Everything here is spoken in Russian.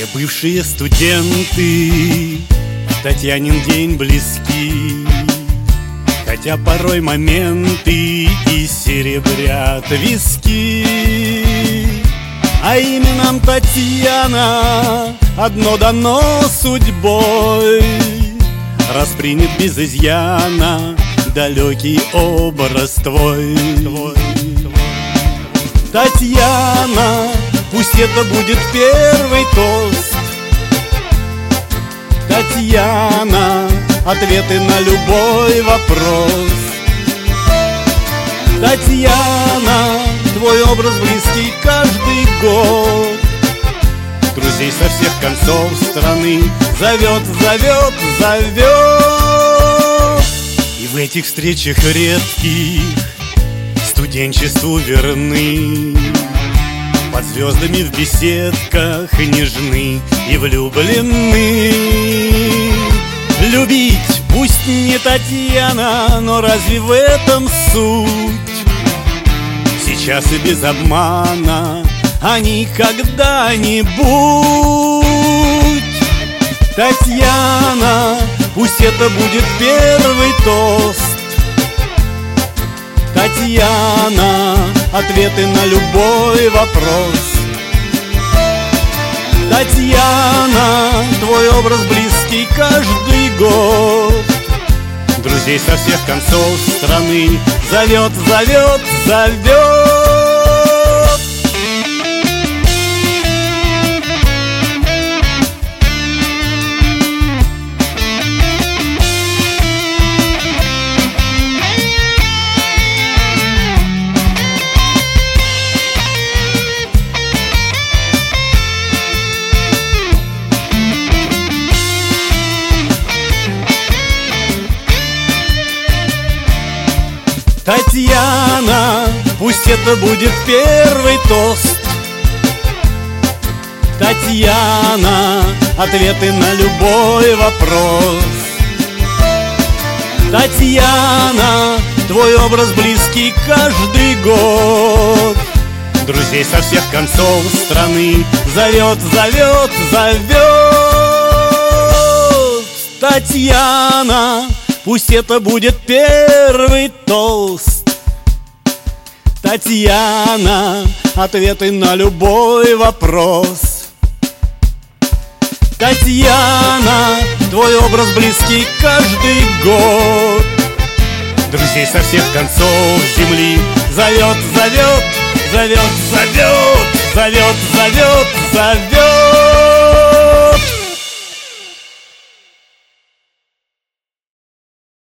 Все бывшие студенты в Татьянин день близки, хотя порой моменты и серебрят виски. А именам Татьяна одно дано судьбой, распринят без изъяна далекий образ твой. Татьяна, пусть это будет первый тост. Татьяна, ответы на любой вопрос. Татьяна, твой образ близкий каждый год. Друзей со всех концов страны зовет, зовет, зовет. И в этих встречах редких студенчеству верны, под звездами в беседках нежны и влюблены. Любить пусть не Татьяна, но разве в этом суть? Сейчас и без обмана, а не когда-нибудь. Татьяна, пусть это будет первый тост. Татьяна, ответы на любой вопрос. Татьяна, твой образ близкий каждый год. Друзей со всех концов страны зовет, зовет, зовет. Татьяна, пусть это будет первый тост. Татьяна, ответы на любой вопрос. Татьяна, твой образ близкий каждый год. Друзей со всех концов страны зовет, зовет, зовет. Татьяна, пусть это будет первый тост. Татьяна, ответы на любой вопрос. Татьяна, твой образ близкий каждый год. Друзей со всех концов земли зовет, зовет, зовет, зовет, зовет, зовет, зовет.